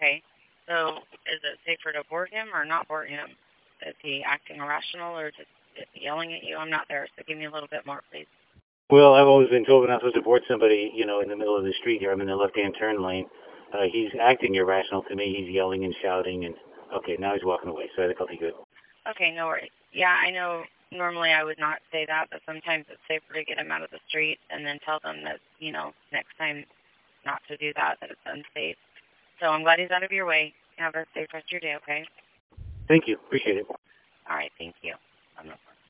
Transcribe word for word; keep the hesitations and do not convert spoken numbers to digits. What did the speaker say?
Okay. So is it safer to board him or not board him? Is he acting irrational or just yelling at you? I'm not there, so give me a little bit more, please. Well, I've always been told we're not supposed to board somebody, you know, in the middle of the street here. I'm in the left-hand turn lane. Uh, he's acting irrational to me. He's yelling and shouting, and okay, now he's walking away, so I think I'll be good. Okay, no worries. Yeah, I know normally I would not say that, but sometimes it's safer to get him out of the street and then tell them that, you know, next time not to do that, that it's unsafe. So I'm glad he's out of your way. Have a safe rest of your day, okay? Thank you. Appreciate it. All right, thank you. I'm not